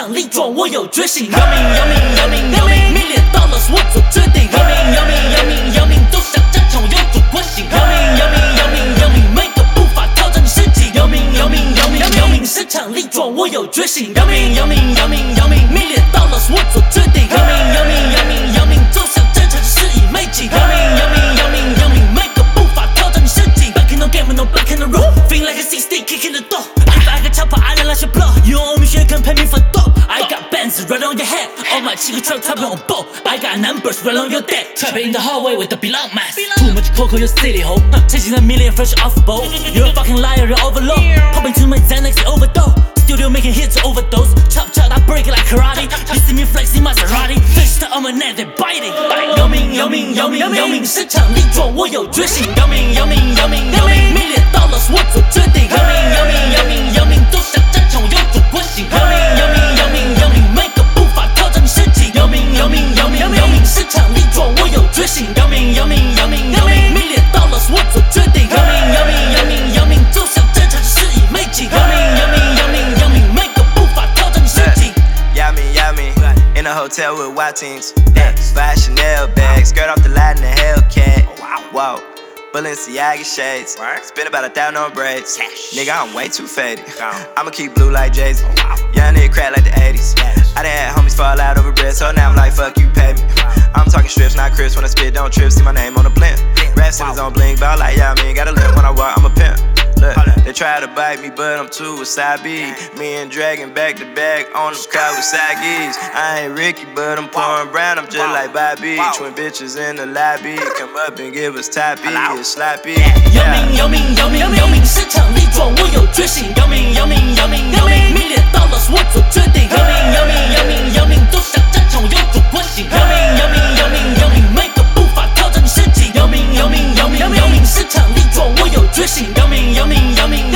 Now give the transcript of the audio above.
场力壮，我有觉醒。姚明，姚明，姚明，姚明，million dollars 我做决定。姚明，姚明，姚明，姚明，走向战场，我有主觉醒。姚明，姚明，姚明，姚明，每个步伐挑战你世纪。姚明，姚明，姚明，姚明，市场力壮，我有觉醒。姚明，姚明，姚明，姚明，million dollars 我做决定。姚明，姚明，姚明，姚明，走向战场是以美景。姚明，姚明，姚明，姚明，每个步伐挑战你世纪。Back in the game, no black in the room, feel like a 60 kicking the door. I got chopper, I don't like your blow. You owe me shit, can pay me for dope. I got bands right on your head. All my chicks truck tapping on boat. I got numbers right on your deck. Trapping in the hallway with the belong mask. Too much cocoa, you city hoe. Chasing a million fresh off the boat. You're a fucking liar, you're overload. Popping to my Xanax, you overdose. Studio making hits, overdose. Chop chop, I break it like karate. You see me flexing Maserati. Fish to on my neck, they biting. 姚明，姚明，姚明，姚明，市场力壮，我有觉醒。姚明，姚明，姚明，姚明，million dollars 我做决定。姚明，姚明，姚明，姚明，走向战场，我有主觉醒。姚明，姚明，姚明，姚明，每个步伐挑战你世纪。姚明，姚明，姚明，姚明，市场力壮，我有觉醒。姚明，姚明，姚明，姚明，million dollars 我做决定。姚明，姚明，姚明，姚明，走向战场是以美景。姚明，姚明，姚明，姚明，每个步伐挑战你世纪。 Yummy, in a hotel with white teams. Five Chanel bags, skirt off the line in a Hellcat. Whoa, Balenciaga shades. Spend about 1,000 on braids. Nigga, I'm way too faded. I'ma keep blue like Jay-Z. Young nigga crack like the 80s. I done had homies fall out over bread, so now I'm like, fuck you, pay me. I'm talking strips, not crisp. When I spit, don't trip. See my name on the blimp. Rap centers on bling, but I'm like, yeah, I mean, got a limp when I walk, I'm a pimp. Look, they try to bite me, but I'm too wasabi. Me and Dragon back to back on them Kawasaki's. I ain't Ricky, but I'm pouring brown. I'm just like Bobby. Twin bitches in the lobby. Come up and give us toppy, it's sloppy. 姚明，姚明，姚明，姚明，市场力壮，我有觉醒。姚明，姚明，姚明，姚明，million dollars 我做决定。姚明，姚明，姚明，姚明，走向战场，我有主觉醒。姚明，姚明，姚明，姚明，每个步伐挑战你世纪。姚明，姚明，姚明，姚明，市场力壮，我有觉醒。姚明，姚明，姚明。